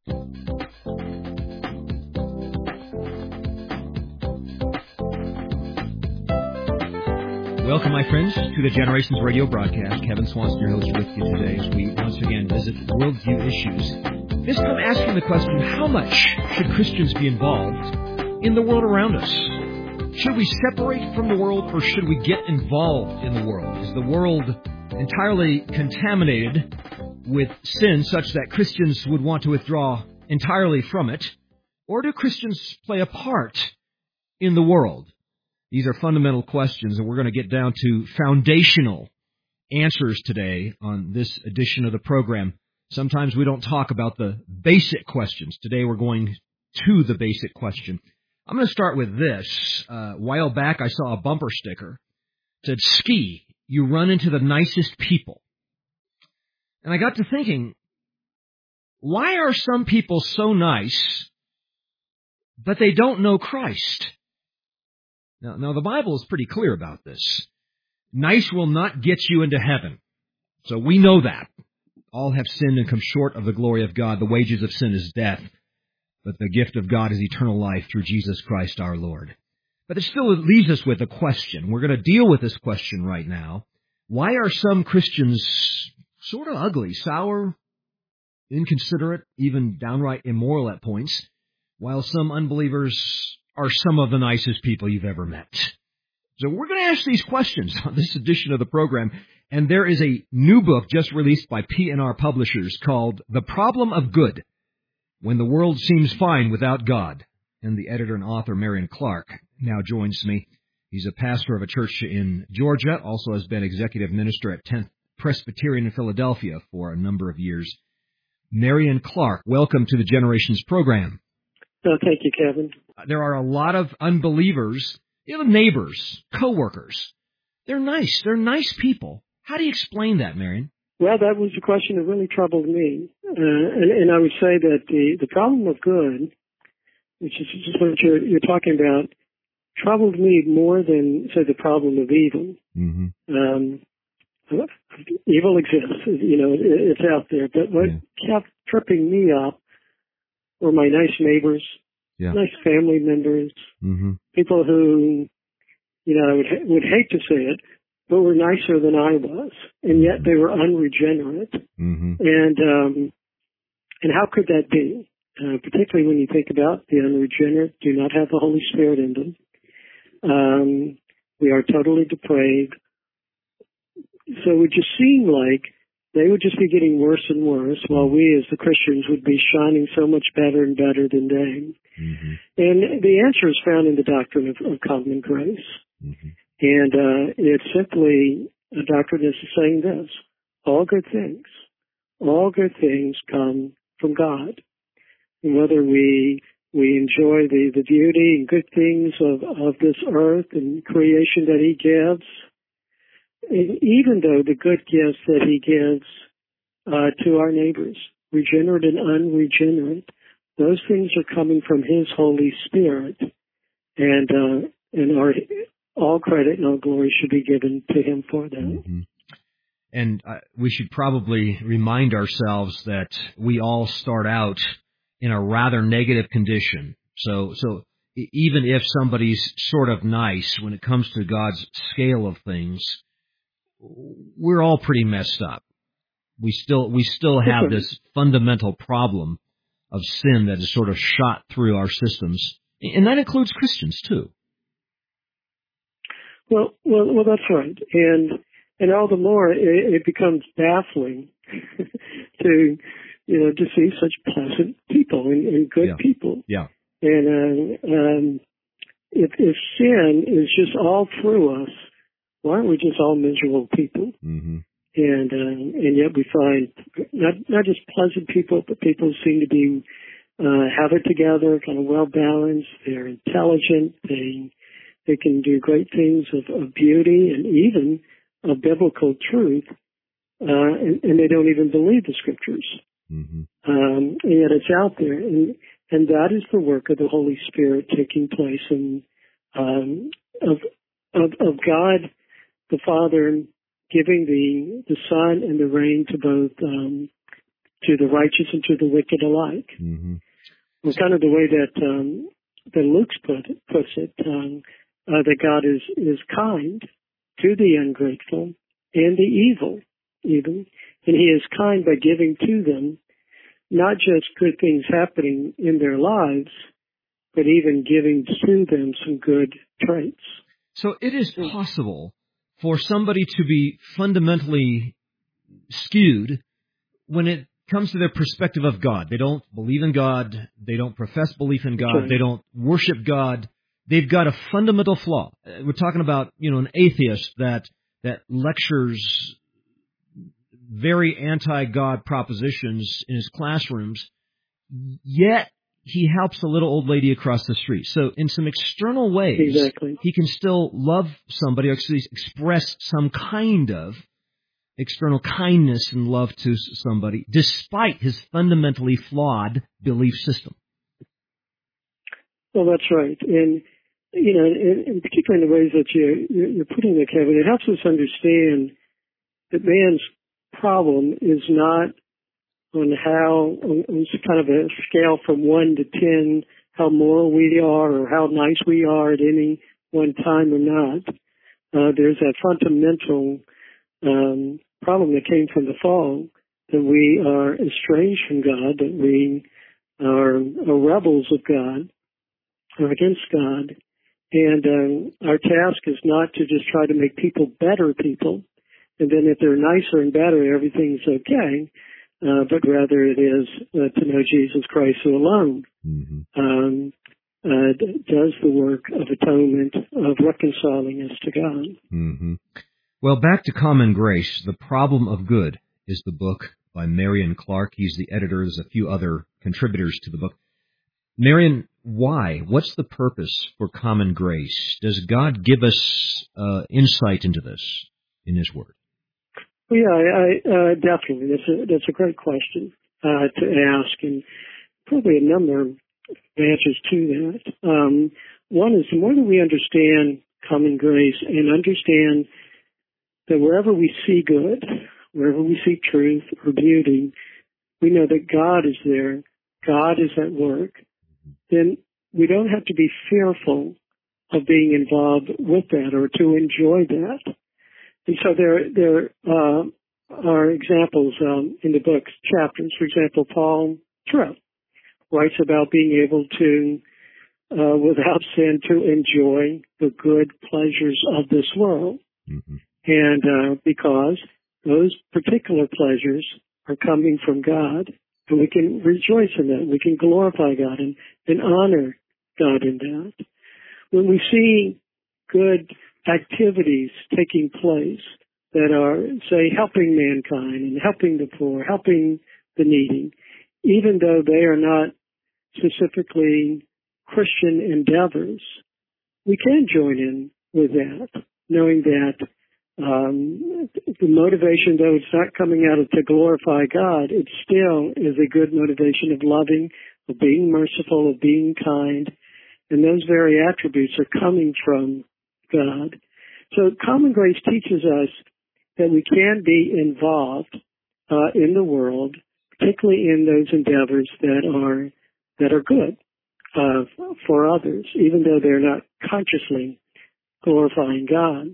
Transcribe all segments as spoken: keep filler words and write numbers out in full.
Welcome, my friends, to the Generations Radio broadcast. Kevin Swanson, your host, with you today as we once again visit worldview issues. This time asking the question, how much should Christians be involved in the world around us? Should we separate from the world, or should we get involved in the world? Is the world entirely contaminated with sin such that Christians would want to withdraw entirely from it? Or do Christians play a part in the world? These are fundamental questions, and we're going to get down to foundational answers today on this edition of the program. Sometimes we don't talk about the basic questions. Today we're going to the basic question. I'm going to start with this. Uh, a while back I saw a bumper sticker that said, "Ski, you run into the nicest people." And I got to thinking, why are some people so nice, but they don't know Christ? Now, now, the Bible is pretty clear about this. Nice will not get you into heaven. So we know that. All have sinned and come short of the glory of God. The wages of sin is death, but the gift of God is eternal life through Jesus Christ our Lord. But it still leaves us with a question. We're going to deal with this question right now. Why are some Christians sort of ugly, sour, inconsiderate, even downright immoral at points, while some unbelievers are some of the nicest people you've ever met? So we're going to ask these questions on this edition of the program, and there is a new book just released by P and R Publishers called The Problem of Good, When the World Seems Fine Without God. And the editor and author, Marion Clark, now joins me. He's a pastor of a church in Georgia, also has been executive minister at tenth Presbyterian in Philadelphia for a number of years. Marion Clark, welcome to the Generations program. Oh, thank you, Kevin. There are a lot of unbelievers, you know, neighbors, coworkers. They're nice. They're nice people. How do you explain that, Marion? Well, that was a question that really troubled me. Uh, and, and I would say that the, the problem of good, which is just what you're, you're talking about, troubled me more than, say, the problem of evil. Mm-hmm. Um, evil exists, you know, it, it's out there. But what yeah. kept tripping me up were my nice neighbors, yeah. nice family members, mm-hmm. people who, you know, I would, would hate to say it, but were nicer than I was, and yet they were unregenerate. Mm-hmm. And um, and how could that be? Uh, particularly when you think about the unregenerate, do not have the Holy Spirit in them. Um, we are totally depraved. So it would just seem like they would just be getting worse and worse, while we as the Christians would be shining so much better and better than they. Mm-hmm. And the answer is found in the doctrine of, of common grace. Mm-hmm. And uh, it's simply a doctrine that's saying this: all good things, all good things come from God. And whether we we enjoy the, the beauty and good things of, of this earth and creation that He gives, and even though the good gifts that He gives uh, to our neighbors, regenerate and unregenerate, those things are coming from His Holy Spirit, and uh, and our all credit and all glory should be given to Him for that. Mm-hmm. And uh, we should probably remind ourselves that we all start out in a rather negative condition. So, so even if somebody's sort of nice when it comes to God's scale of things, we're all pretty messed up. We still we still have this fundamental problem of sin that is sort of shot through our systems, and that includes Christians too. Well, well, well, that's right, and and all the more it, it becomes baffling to, you know, to see such pleasant people and, and good yeah. people. Yeah. And uh, um, if if sin is just all through us, why aren't we just all miserable people? Mm-hmm. And uh, and yet we find not not just pleasant people, but people who seem to be uh, have it together, kind of well balanced. They're intelligent. They They can do great things of, of beauty and even of biblical truth, uh, and, and they don't even believe the Scriptures. Mm-hmm. Um, and yet it's out there, and, and that is the work of the Holy Spirit taking place, and um, of, of of God the Father giving the the sun and the rain to both um, to the righteous and to the wicked alike. Mm-hmm. Well, kind of the way that um, that Luke put it, puts it, um, uh, that God is is kind to the ungrateful and the evil, even, and He is kind by giving to them not just good things happening in their lives, but even giving to them some good traits. So it is possible for somebody to be fundamentally skewed when it comes to their perspective of God. They don't believe in God. They don't profess belief in God. Right. They don't worship God. They've got a fundamental flaw. We're talking about, you know, an atheist that that lectures very anti-God propositions in his classrooms, yet he helps a little old lady across the street. So in some external ways, Exactly. he can still love somebody or at least express some kind of external kindness and love to somebody, despite his fundamentally flawed belief system. Well, that's right. And, you know, in, in particular in the ways that you, you're putting it, Kevin, it helps us understand that man's problem is not on how, on, on kind of a scale from one to ten, how moral we are or how nice we are at any one time or not. Uh, there's that fundamental um, problem that came from the fall, that we are estranged from God, that we are, are rebels of God, or against God. And um, our task is not to just try to make people better people, and then if they're nicer and better, everything's okay, uh, but rather it is uh, to know Jesus Christ who alone Mm-hmm. um, uh, does the work of atonement, of reconciling us to God. Mm-hmm. Well, back to Common Grace, The Problem of Good is the book by Marion Clark. He's the editor. There's a few other contributors to the book. Marion, why? What's the purpose for Common Grace? Does God give us uh, insight into this in His Word? Well, yeah, I, I, uh, definitely. That's a, that's a great question uh, to ask, and probably a number of answers to that. Um, one is the more that we understand Common Grace and understand that wherever we see good, wherever we see truth or beauty, we know that God is there, God is at work, then we don't have to be fearful of being involved with that or to enjoy that. And so there, there uh, are examples um, in the book's chapters. For example, Paul Tripp writes about being able to, uh, without sin, to enjoy the good pleasures of this world. Mm-hmm. And uh, because those particular pleasures are coming from God, and we can rejoice in that, we can glorify God and, and honor God in that. When we see good activities taking place that are, say, helping mankind and helping the poor, helping the needy, even though they are not specifically Christian endeavors, we can join in with that, knowing that um, the motivation, though it's not coming out of to glorify God, it still is a good motivation of loving, of being merciful, of being kind, and those very attributes are coming from God. So Common Grace teaches us that we can be involved uh, in the world, particularly in those endeavors that are that are good uh, for others, even though they're not consciously glorifying God.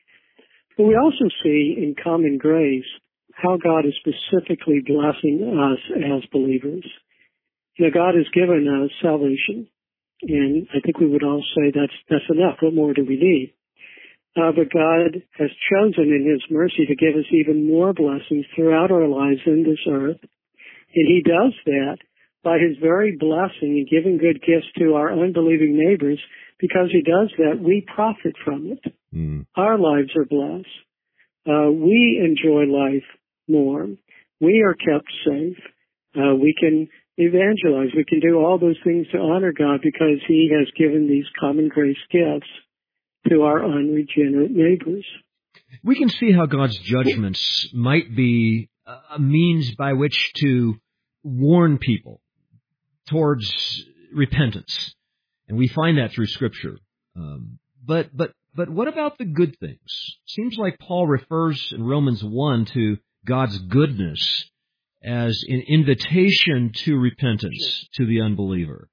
But we also see in Common Grace how God is specifically blessing us as believers. You know, God has given us salvation, and I think we would all say that's that's enough. What more do we need? Uh, but God has chosen in His mercy to give us even more blessings throughout our lives in this earth. And He does that by His very blessing and giving good gifts to our unbelieving neighbors. Because He does that, we profit from it. Mm. Our lives are blessed. Uh, we enjoy life more. We are kept safe. Uh, we can evangelize. We can do all those things to honor God because He has given these common grace gifts to our unregenerate neighbors. We can see how God's judgments might be a means by which to warn people towards repentance. And we find that through Scripture. Um, but but but what about the good things? Seems like Paul refers in Romans one to God's goodness as an invitation to repentance to the unbeliever.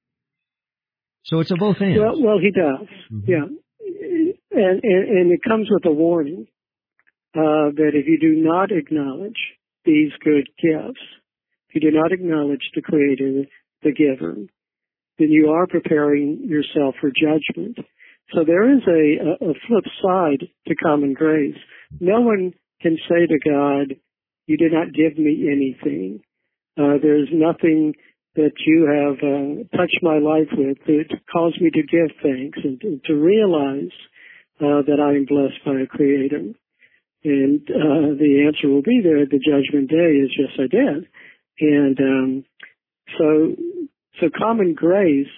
So it's a both and. Well, well, he does. Mm-hmm. Yeah. And, and, and it comes with a warning uh, that if you do not acknowledge these good gifts, if you do not acknowledge the Creator, the Giver, then you are preparing yourself for judgment. So there is a, a flip side to common grace. No one can say to God, you did not give me anything. Uh, there's nothing that you have uh, touched my life with that caused me to give thanks and to, to realize uh, that I am blessed by a Creator. And uh, the answer will be there at the judgment day is, yes, I did. And um, so, so common grace,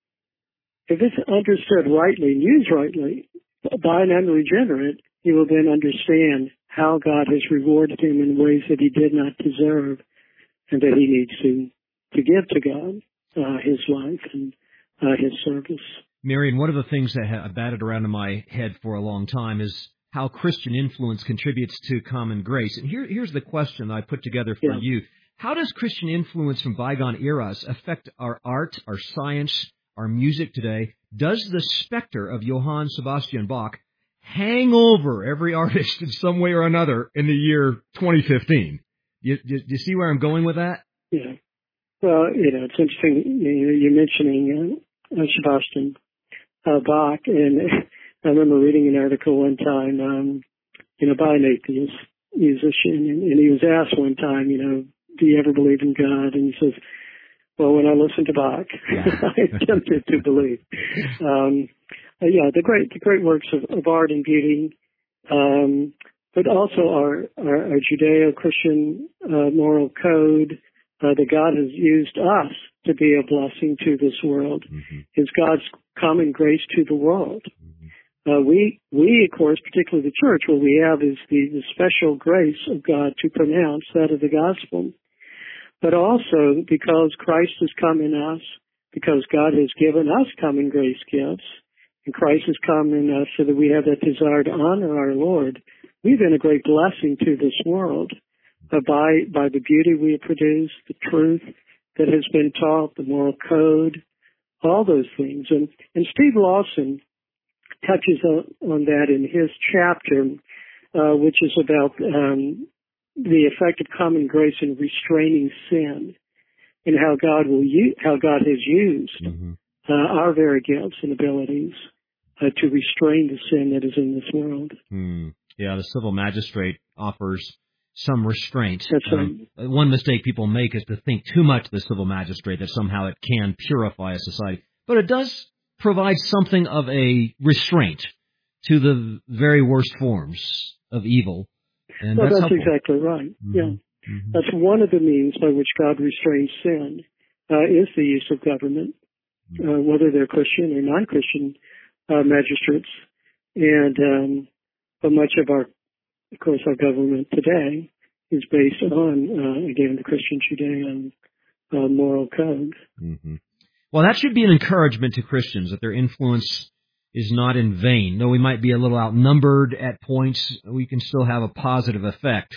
if it's understood rightly and used rightly by an unregenerate, he will then understand how God has rewarded him in ways that he did not deserve and that he needs to, to give to God uh, his life and uh, his service. Marion, one of the things that have batted around in my head for a long time is how Christian influence contributes to common grace. And here, here's the question I put together for yeah. you. How does Christian influence from bygone eras affect our art, our science, our music today? Does the specter of Johann Sebastian Bach hang over every artist in some way or another in the year twenty fifteen? You, you, you see where I'm going with that? Yeah. Well, you know, it's interesting you, you're mentioning uh, Sebastian uh, Bach, and I remember reading an article one time, um, you know, by an atheist musician, and, and he was asked one time, you know, do you ever believe in God? And he says, well, when I listen to Bach, I attempted to believe. Um, uh, yeah, the great, the great works of, of art and beauty, um, but also our, our, our Judeo-Christian uh, moral code uh, that God has used us to be a blessing to this world, mm-hmm. is God's common grace to the world. Mm-hmm. Uh, we, we, of course, particularly the church, what we have is the, the special grace of God to pronounce that of the gospel. But also, because Christ has come in us, because God has given us common grace gifts, and Christ has come in us so that we have that desire to honor our Lord, we've been a great blessing to this world uh, by by the beauty we have produced, the truth that has been taught, the moral code, all those things. And, and Steve Lawson touches on, on that in his chapter, uh, which is about um, the effect of common grace in restraining sin, and how God will use, how God has used mm-hmm. uh, our very gifts and abilities uh, to restrain the sin that is in this world. Mm. Yeah, the civil magistrate offers some restraint. That's um, right. One mistake people make is to think too much of the civil magistrate, that somehow it can purify a society. But it does provide something of a restraint to the very worst forms of evil. And well, that's, that's exactly right. Mm-hmm. Yeah. Mm-hmm. That's one of the means by which God restrains sin, uh, is the use of government, mm-hmm. uh, whether they're Christian or non-Christian uh, magistrates. And um, but much of our, of course, our government today is based on, uh, again, the Christian Judean uh, moral code. Mm-hmm. Well, that should be an encouragement to Christians, that their influence is not in vain. Though we might be a little outnumbered at points, we can still have a positive effect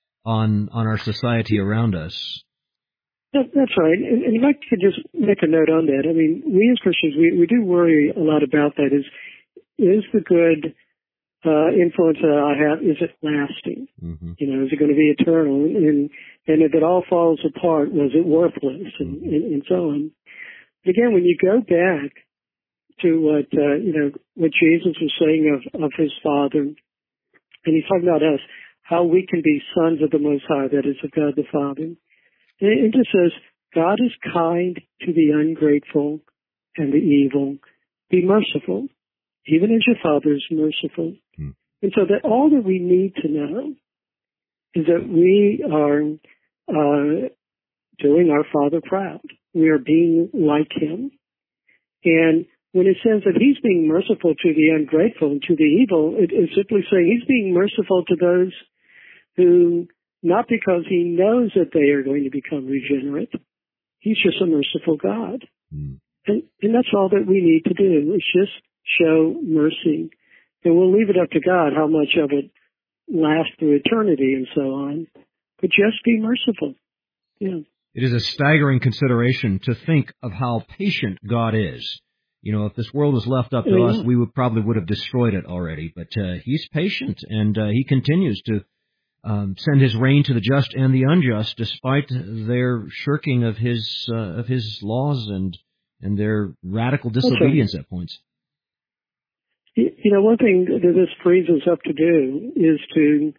on on our society around us. That, that's right. And, and if I could just make a note on that, I mean, we as Christians, we, we do worry a lot about that. Is is the good uh, influence that I have, is it lasting? Mm-hmm. You know, is it going to be eternal? And and if it all falls apart, was it worthless? And, mm-hmm. and, and so on. But again, when you go back to what, uh, you know, what Jesus was saying of, of his Father, and he's talking about us, how we can be sons of the Most High, that is, of God the Father. And it just says, God is kind to the ungrateful and the evil. Be merciful, even as your Father is merciful. Hmm. And so that all that we need to know is that we are uh, doing our Father proud. We are being like him. And when it says that he's being merciful to the ungrateful and to the evil, it is simply saying he's being merciful to those who, not because he knows that they are going to become regenerate, he's just a merciful God. Mm. And, and that's all that we need to do, is just show mercy. And we'll leave it up to God how much of it lasts through eternity and so on. But just be merciful. Yeah. It is a staggering consideration to think of how patient God is. You know, if this world was left up to Oh, us, yeah. we would probably would have destroyed it already. But uh, He's patient, and uh, He continues to um, send His rain to the just and the unjust, despite their shirking of His uh, of His laws and and their radical disobedience at points. You you know, one thing that this frees us up to do is to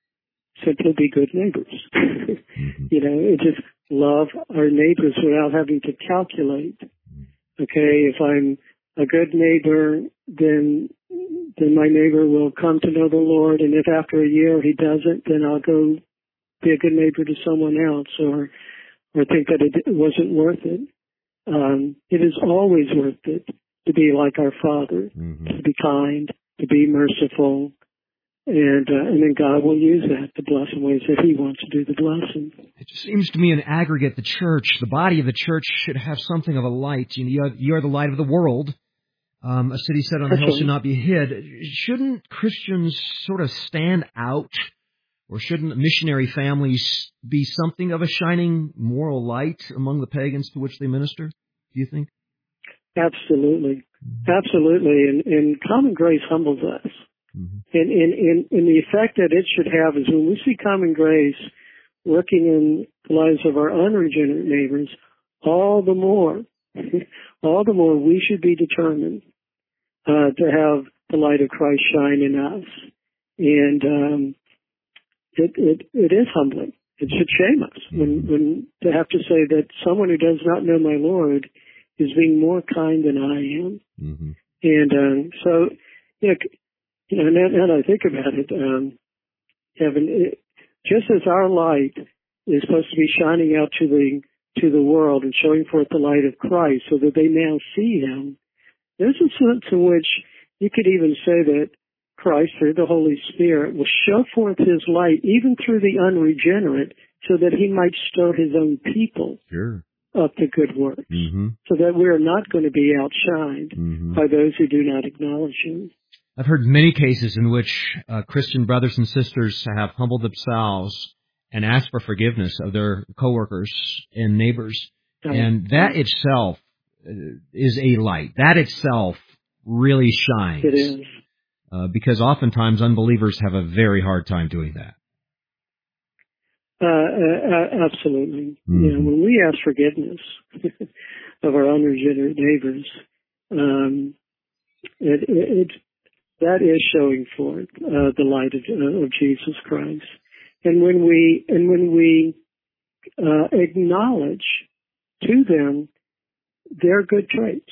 simply be good neighbors. Mm-hmm. You know, it just love our neighbors without having to calculate. Okay, if I'm a good neighbor, then then my neighbor will come to know the Lord, and if after a year he doesn't, then I'll go be a good neighbor to someone else, or or think that it wasn't worth it. Um, it is always worth it to be like our Father, Mm-hmm. to be kind, to be merciful, and uh, and then God will use that to bless in ways that He wants to do the blessing. It just seems to me in aggregate, the church, the body of the church, should have something of a light. You know, you are, you are the light of the world. Um, a city set on the hill should not be hid. Shouldn't Christians sort of stand out, or shouldn't missionary families be something of a shining moral light among the pagans to which they minister? Do you think? Absolutely, absolutely, and, and common grace humbles us. Mm-hmm. And, and, and, and the effect that it should have is when we see common grace working in the lives of our unregenerate neighbors, all the more, all the more we should be determined uh, to have the light of Christ shine in us. And um, it, it, it is humbling. It should shame us when, when to have to say that someone who does not know my Lord is being more kind than I am. Mm-hmm. And um, so, you know, You know, now, now that I think about it, um, Kevin, it, just as our light is supposed to be shining out to the to the world and showing forth the light of Christ, so that they now see Him, there's a sense in which you could even say that Christ, through the Holy Spirit, will show forth His light even through the unregenerate, so that He might stir His own people Sure. up to good works, Mm-hmm. so that we are not going to be outshined Mm-hmm. by those who do not acknowledge Him. I've heard many cases in which uh, Christian brothers and sisters have humbled themselves and asked for forgiveness of their coworkers and neighbors. And that itself uh, is a light. That itself really shines. It is. Uh, because oftentimes unbelievers have a very hard time doing that. Uh, uh, absolutely. Mm-hmm. You know, when we ask forgiveness of our unregenerate neighbors, um, it, it, it that is showing forth uh, the light of, uh, of Jesus Christ. And when we and when we uh, acknowledge to them their good traits,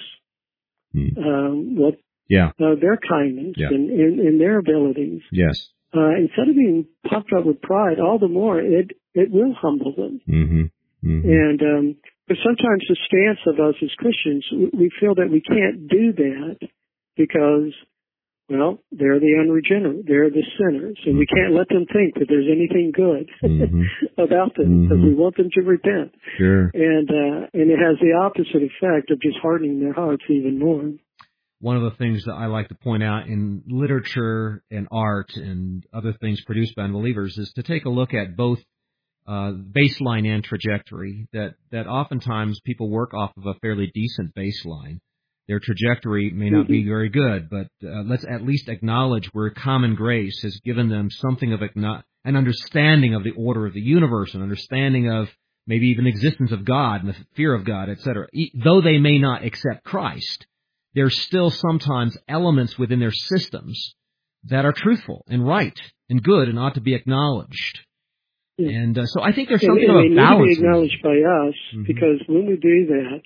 mm. um, what yeah, uh, their kindness yeah. and, and, and their abilities, yes, uh, instead of being puffed up with pride, all the more it it will humble them. Mm-hmm. Mm-hmm. And um, but sometimes the stance of us as Christians, we feel that we can't do that because, well, they're the unregenerate, they're the sinners, and we can't let them think that there's anything good mm-hmm. about them, because mm-hmm. we want them to repent. Sure. And uh, and it has the opposite effect of just hardening their hearts even more. One of the things that I like to point out in literature and art and other things produced by unbelievers is to take a look at both uh, baseline and trajectory, that, that oftentimes people work off of a fairly decent baseline. Their trajectory may not mm-hmm. be very good, but uh, let's at least acknowledge where common grace has given them something of a, an understanding of the order of the universe, an understanding of maybe even the existence of God and the fear of God, et cetera. E- though they may not accept Christ, there's still sometimes elements within their systems that are truthful and right and good and ought to be acknowledged. Yeah. And uh, so I think there's something and, and of a balance. They need to be acknowledged by us, mm-hmm. because when we do that,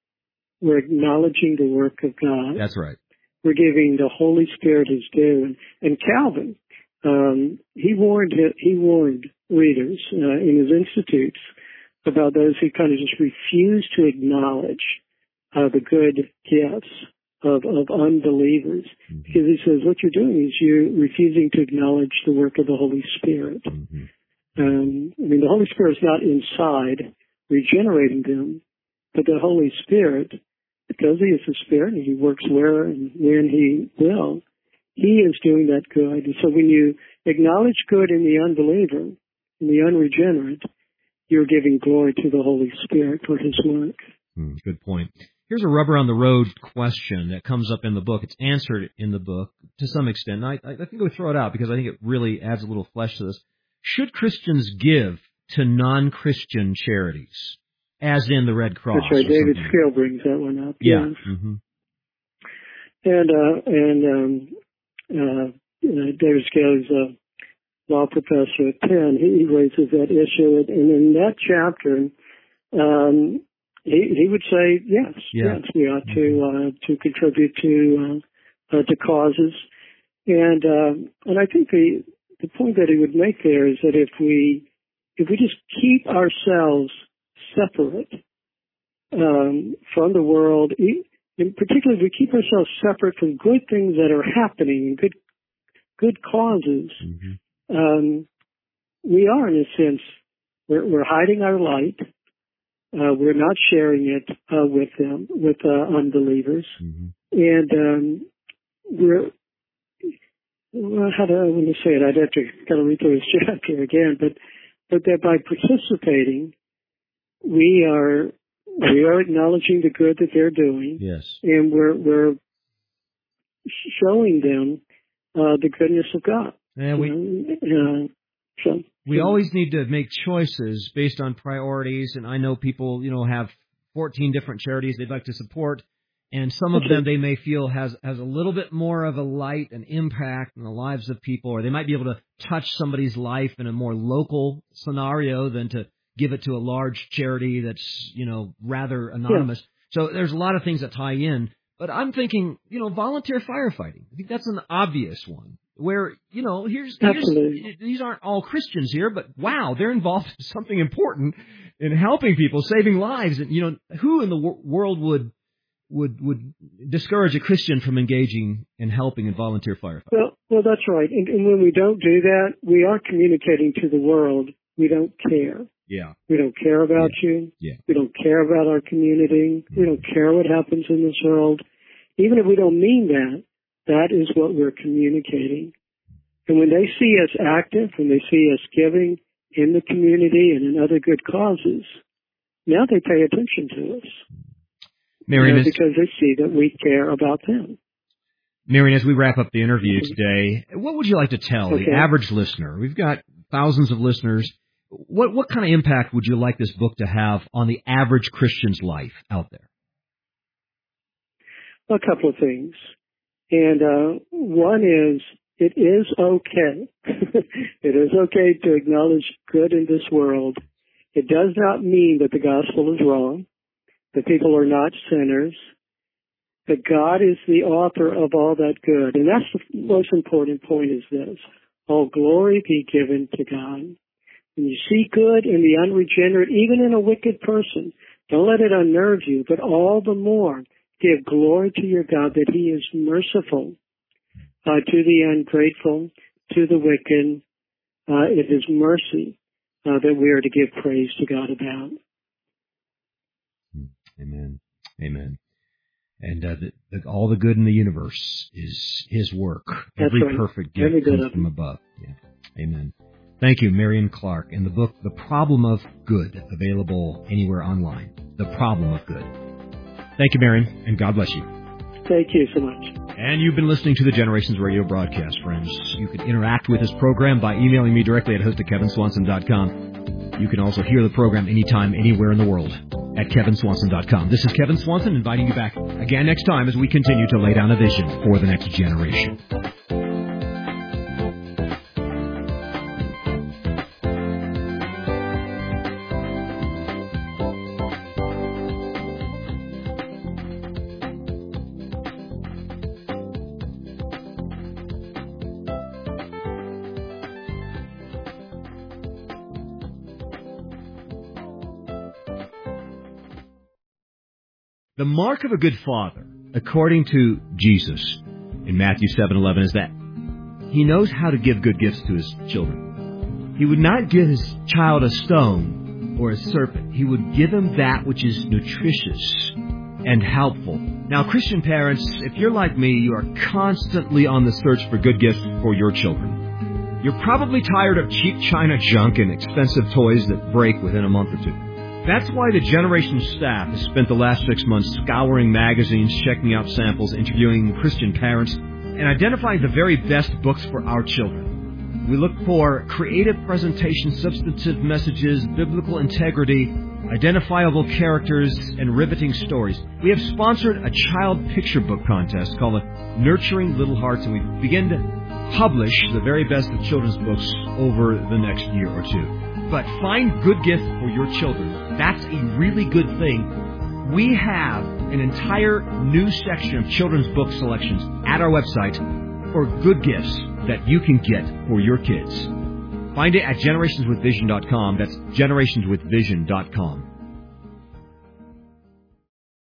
we're acknowledging the work of God. That's right. We're giving the Holy Spirit His due. And, and Calvin, um, he warned he warned readers uh, in his institutes about those who kind of just refuse to acknowledge uh, the good gifts of, of unbelievers. Mm-hmm. Because he says what you're doing is you're refusing to acknowledge the work of the Holy Spirit. Mm-hmm. Um, I mean, the Holy Spirit is not inside regenerating them, but the Holy Spirit, because He is the Spirit and He works where and when He will, He is doing that good. And so when you acknowledge good in the unbeliever, in the unregenerate, you're giving glory to the Holy Spirit for His work. Hmm, good point. Here's a rubber on the road question that comes up in the book. It's answered in the book to some extent. And I, I think I would throw it out because I think it really adds a little flesh to this. Should Christians give to non-Christian charities, as in the Red Cross? That's right. David Skill brings that one up. Yeah. Yes. Mm-hmm. And uh, and um, uh, uh, David Skill is a law professor at Penn. He raises that issue, and in that chapter, um, he he would say yes, yeah. yes, we ought to uh, to contribute to uh, uh, to causes, and um, and I think the the point that he would make there is that if we if we just keep ourselves separate um, from the world. In particular, if we keep ourselves separate from good things that are happening and good good causes, mm-hmm. um, we are, in a sense, we're, we're hiding our light. Uh, we're not sharing it uh, with them, with uh, unbelievers, mm-hmm. and um, we're. Well, how do I want to say it? I'd have to kind of read through this chapter again, but but that by participating, we are. We are acknowledging the good that they're doing, yes, and we're we're showing them uh, the goodness of God. And we uh, so, we so. always need to make choices based on priorities. And I know people, you know, have fourteen different charities they'd like to support, and some of okay. them they may feel has has a little bit more of a light and impact in the lives of people, or they might be able to touch somebody's life in a more local scenario than to give it to a large charity that's, you know, rather anonymous. Yeah. So there's a lot of things that tie in. But I'm thinking, you know, volunteer firefighting. I think that's an obvious one where, you know, here's, here's these aren't all Christians here, but wow, they're involved in something important in helping people, saving lives. And, you know, who in the w- world would would would discourage a Christian from engaging and helping in volunteer firefighting? Well, well, that's right. And, and when we don't do that, we are communicating to the world we don't care. Yeah. We don't care about yeah. you. Yeah. We don't care about our community. Mm-hmm. We don't care what happens in this world. Even if we don't mean that, that is what we're communicating. And when they see us active, when they see us giving in the community and in other good causes, now they pay attention to us. Marion, you know, because they see that we care about them. Marion, as we wrap up the interview today, what would you like to tell okay. the average listener? We've got thousands of listeners. What what kind of impact would you like this book to have on the average Christian's life out there? A couple of things. And uh, one is, it is okay. It is okay to acknowledge good in this world. It does not mean that the gospel is wrong, that people are not sinners, that God is the author of all that good. And that's the most important point is this. All glory be given to God. When you see good in the unregenerate, even in a wicked person, don't let it unnerve you, but all the more give glory to your God that He is merciful uh, to the ungrateful, to the wicked. Uh, it is mercy uh, that we are to give praise to God about. Amen. Amen. And uh, the, the, all the good in the universe is His work. That's Every right. perfect gift Every comes from above. Yeah. Amen. Thank you, Marion Clark. And the book, The Problem of Good, available anywhere online. The Problem of Good. Thank you, Marion, and God bless you. Thank you so much. And you've been listening to the Generations Radio broadcast, friends. You can interact with this program by emailing me directly at host at kevin swanson dot com. You can also hear the program anytime, anywhere in the world at kevin swanson dot com. This is Kevin Swanson inviting you back again next time as we continue to lay down a vision for the next generation. The mark of a good father, according to Jesus in Matthew seven eleven, is that he knows how to give good gifts to his children. He would not give his child a stone or a serpent. He would give him that which is nutritious and helpful. Now, Christian parents, if you're like me, you are constantly on the search for good gifts for your children. You're probably tired of cheap China junk and expensive toys that break within a month or two. That's why the Generations staff has spent the last six months scouring magazines, checking out samples, interviewing Christian parents, and identifying the very best books for our children. We look for creative presentation, substantive messages, biblical integrity, identifiable characters, and riveting stories. We have sponsored a child picture book contest called Nurturing Little Hearts, and we begin to publish the very best of children's books over the next year or two. But find good gifts for your children. That's a really good thing. We have an entire new section of children's book selections at our website for good gifts that you can get for your kids. Find it at generations with vision dot com. That's generations with vision dot com.